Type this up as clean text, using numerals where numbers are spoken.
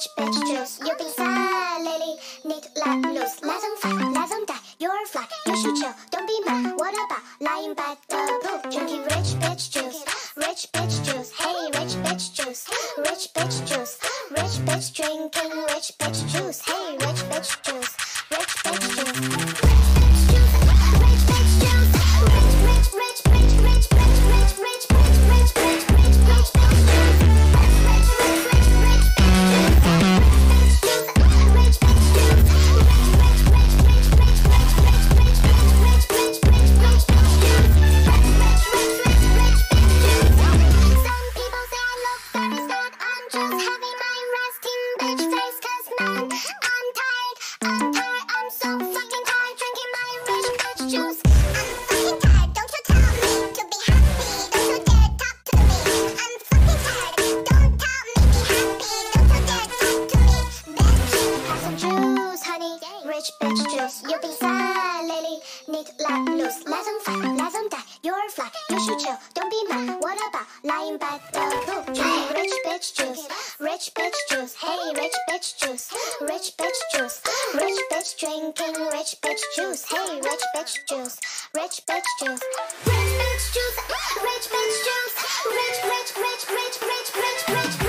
rich bitch juice. You be sad, lily, need let loose. Let them fight, let them die, you're fly. You should chill, don't be mad. What about lying by the pool? Drinking rich bitch juice, rich bitch juice. Hey, rich bitch juice, rich bitch juice. Rich bitch drinking rich bitch juice. Hey, rich bitch juice, rich bitch juice. Rich bitch juice, rich bitch juice. Rich, rich, rich, rich, rich, rich, rich, rich, rich, rich, rich, rich, rich, rich, rich, rich, rich, rich, rich, rich, Some people say I look very sad. I'm just having my resting bitch face. 'Cause man, I'm tired, I'm so fucking tired drinking my rich bitch juice. I'm fucking tired, don't you tell me to be happy. Don't you dare talk to me. I'm fucking tired, don't tell me be happy. Don't you dare talk to me, bitch. Have some juice, honey, rich bitch juice. You be sad, lily, need let loose. Let them fight, let them die, you're fly. You should chill, don't be mad. What about lying by the pool? Drinking rich bitch juice, rich bitch juice. Hey, rich bitch juice, rich bitch juice. Rich bitch drinking rich bitch juice. Hey, rich bitch juice, rich bitch juice. Rich bitch juice, rich bitch juice. Rich, rich, rich, rich, rich, rich, rich.